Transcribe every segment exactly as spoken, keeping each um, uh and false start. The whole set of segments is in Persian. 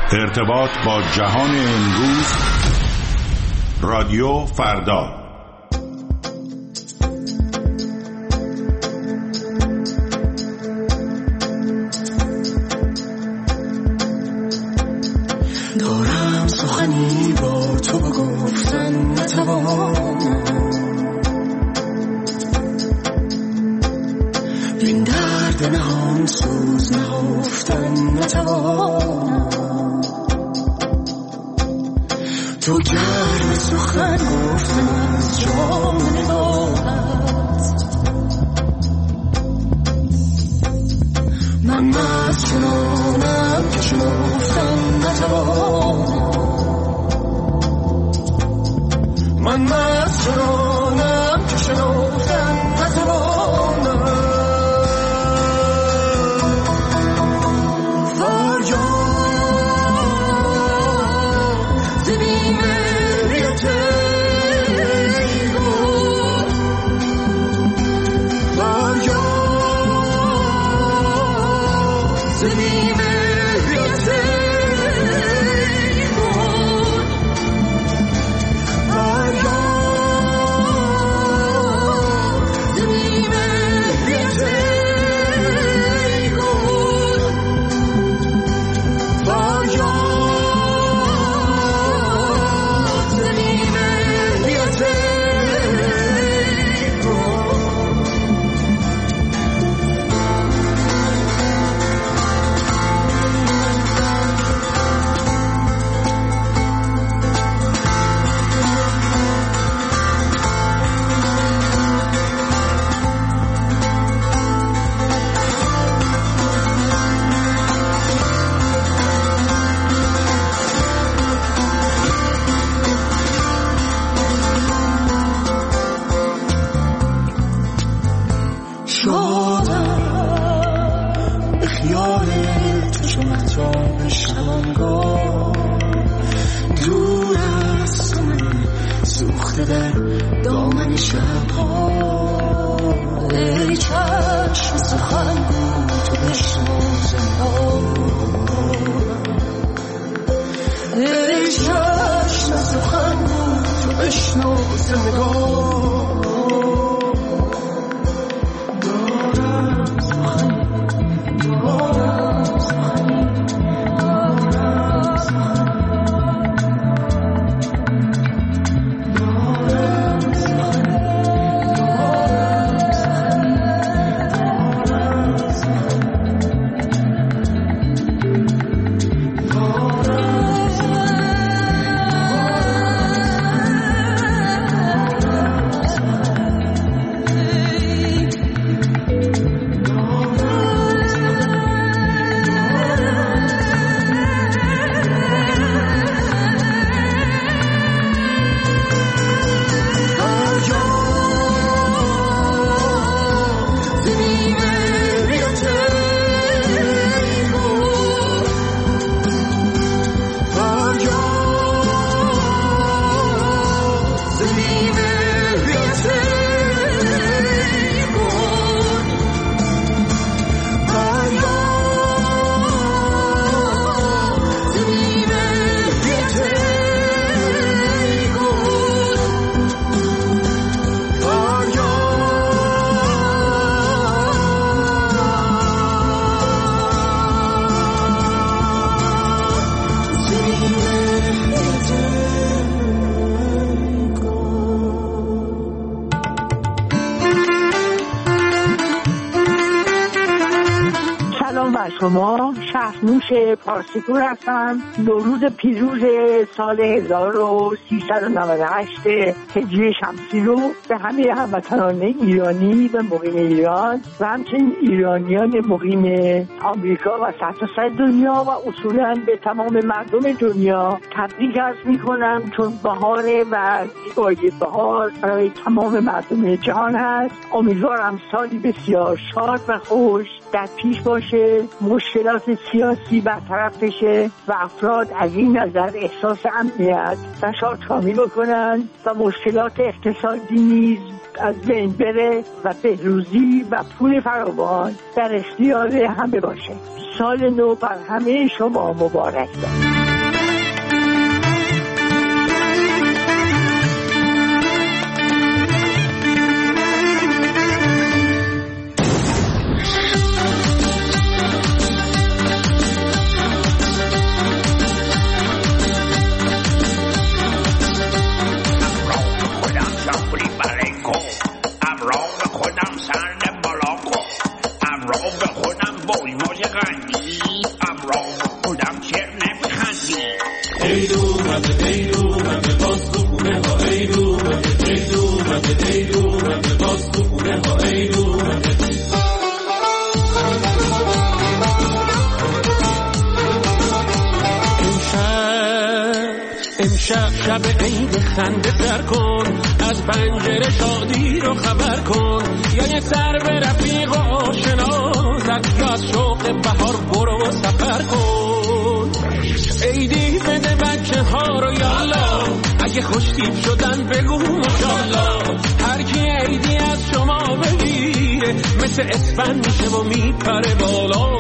ارتباط با جهان امروز، رادیو فردا. دارم سخنی با تو بگفتن نتوانم، این درد نهان سوز نهفتن نتوانم. تو گرم سخن گفتن از جام نگاهت، من مست چنانم که شنفتن نتوانم. من مست چنانم که شنفتن نتوانم. شما شهرنوش پارسیپور هستم. نوروز پیروز سال هزار و سیصد و نود و هشت هجری شمسی رو به همه هموطنان ایرانی و مقیم ایران و همچنین ایرانیان مقیم آمریکا و سرتاسر دنیا و اصولاً به تمام مردم دنیا تبریک عرض می‌کنم، چون بهاره و زیبایی بهار برای تمام مردم جهان هست. امیدوارم سالی بسیار شاد و خوش در پیش باشه، مشکلات سیاسی برطرف بشه و افراد از این نظر احساس امنیت و شادکامی بکنن و مشکلات اقتصادی نیز از بین بره و بهروزی و پول فراوان در اختیار همه باشه. سال نو بر همه شما مبارک باد. شب عید خنده سر کن، از پنجره شادی رو خبر کن، یا یه سر به رفیق و آشنا زد، یا از شوق بهار برو و سفر کن. عیدی بده بچه ها رو یالا، اگه خوشتیب شدن بگو ماشالله. هر کی عیدی از شما بگیره مثل اسفند میشه و میپره بالا.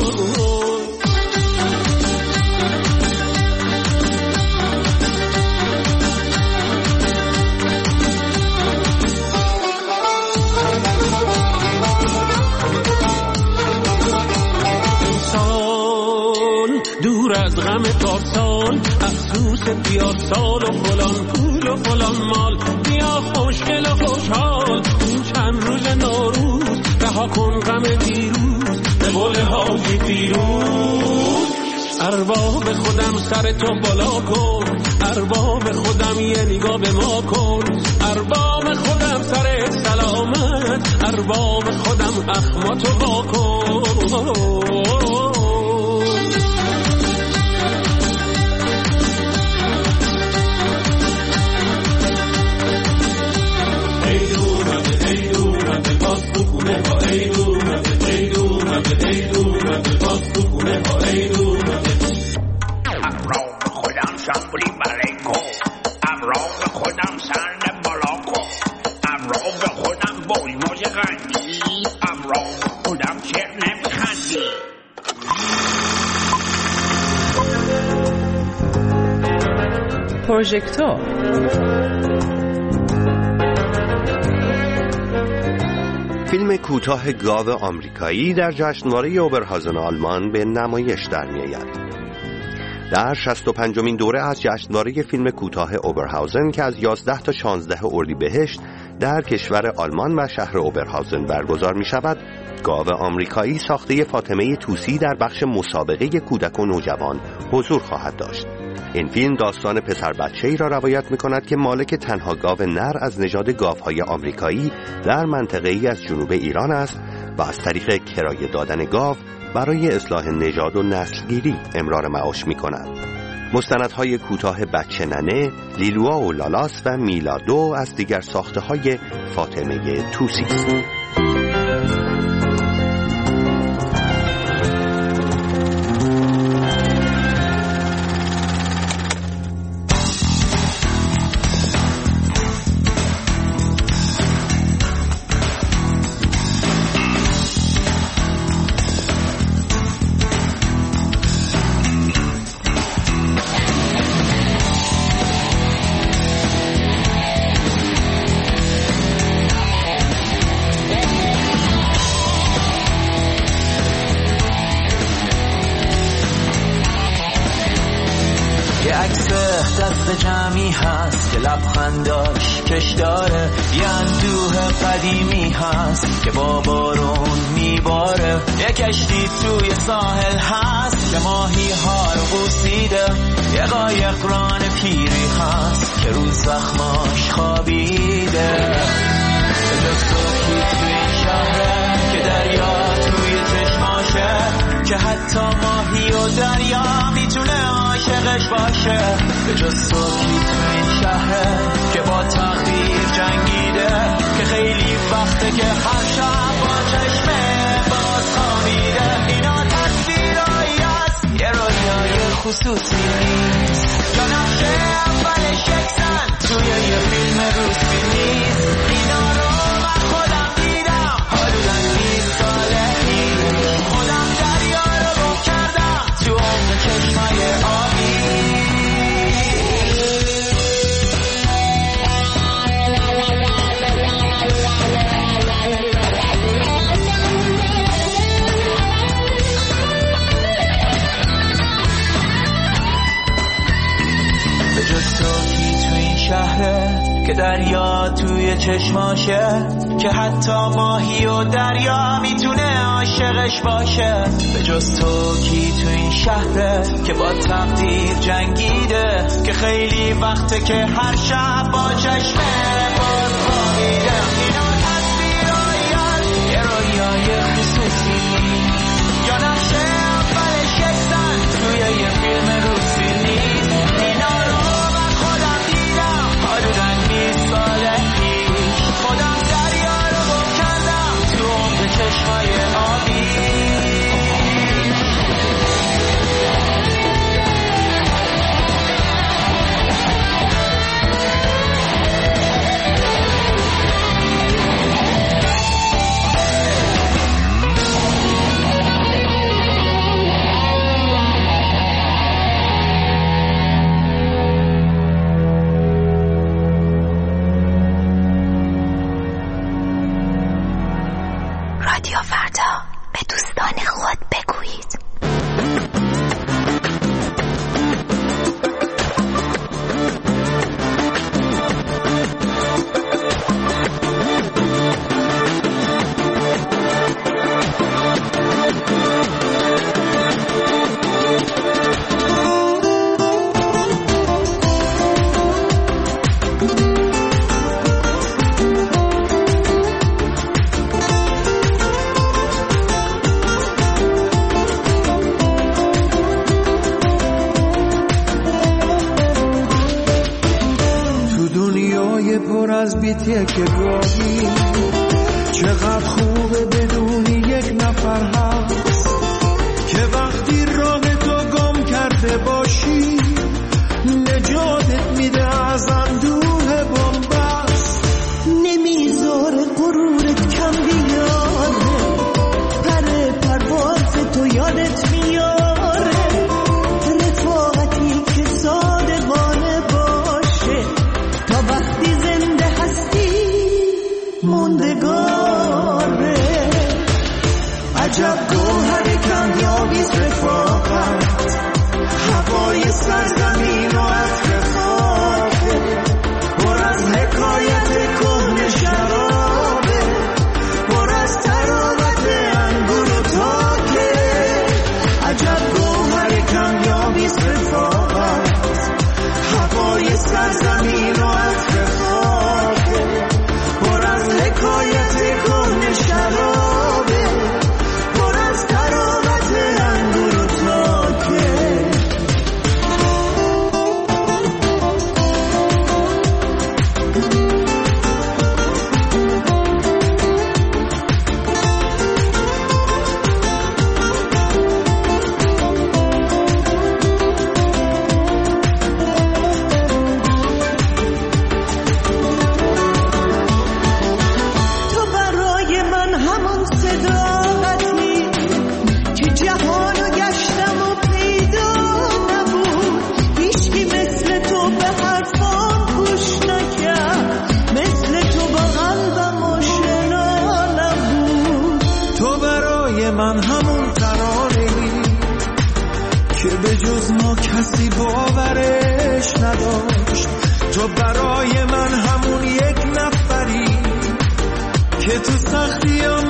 دور از غم پارسال، افسوس پیارسال و فلان پول و فلان مال، بیا خوشگل و خوشحال این چند روز نوروز، رها کن غم دیروز به قول حاجی پیروز. ارباب خودم سر تو بالا کن، ارباب خودم یه نگاه به ما کن، ارباب خودم سر سلامت، ارباب خودم اخماتو با کن. پروژکتور فیلم کوتاه گاو آمریکایی در جشنواره اوبرهازن آلمان به نمایش در می‌آید. در شصت و پنجمین دوره از جشنواره فیلم کوتاه اوبرهازن که از یازده تا شانزده اردیبهشت در کشور آلمان و شهر اوبرهازن برگزار می‌شود، گاو آمریکایی ساخته فاطمه طوسی در بخش مسابقه کودک و نوجوان حضور خواهد داشت. این فیلم داستان پسر بچه‌ای را روایت می‌کند که مالک تنها گاو نر از نژاد گاوهای آمریکایی در منطقه‌ای از جنوب ایران است و از طریق کرایه دادن گاو برای اصلاح نژاد و نسلگیری امرار معاش می‌کند. مستندهای کوتاه بچه ننه، لیلوا و لالاس و میلادو از دیگر ساخته‌های فاطمه طوسی است. دست جمعی هست که لبخنداش کش داره، یه اندوه قدیمی هست که با بارون میباره، یه کشتی توی ساحل هست که ماهی ها رو بوسیده، یه قایق ران پیری هست که روز زخماش خوابیده. جز تو کی توی این شهره که دریا توی چشماشه، که حتی ماهی و دریا میتونه عاشقش باشه. به جز تو کی تو این شهره که با تقدیر جنگیده، که خیلی وقته که هر شب با چشم باز خوابیده. خصوصی نیست، یا نقشه اولش یکسن توی یه فیلم روسی نیست. اینا رو من خودم دیدم حدوداً بیست ساله پیش، خودم دریا رو گم کردم تو عمق چشمای آبی. به جز تو کی تو این شهره که دریا توی چشماشه، که حتی ماهی و دریا میتونه عاشقش باشه. به جز تو کی تو این شهره که با تقدیر جنگیده، که خیلی وقته که هر شب با چشمه باز خوابیده. اینا تصویرهایی یه رویای خصوصی یا نقشه اولش یکسن توی یه فیلم روسی نیست. اینا رو من خودم دیدم حدوداً بیست ساله پیش، خودم دریا رو گم کردم تو عمق چشمای آبی. رادیو فردا، به دوستان خود بگویید. پر از بیتیه که گاهی چقدر خوبه بدونی یک نفر هست که وقتی راه تو گم کرده باشی نجاتت میده از اندوه بنبست. نمیذاره غرورت کم بیاره، پر پرواز تو یادت میاره، رفاقتی که صادقانه باشه تا وقتی زنده هستی موندگاره. عجب گوهر کمیابیست رفاقت، هوای سرزمین و عطر خاکه، پر از حکایت کهنه شرابه، پر از تراوت انگور و تاکه. عجب گوهر کمیابیست رفاقت، هوای سرزمین و عطر خاکه، پر از حکایت کهنه شرابه، پر از تراوت انگور و تاکه. من همون ترانه‌ای که به جز ما کسی باورش نداشت. تو برای من همون یک نفری که تو سختی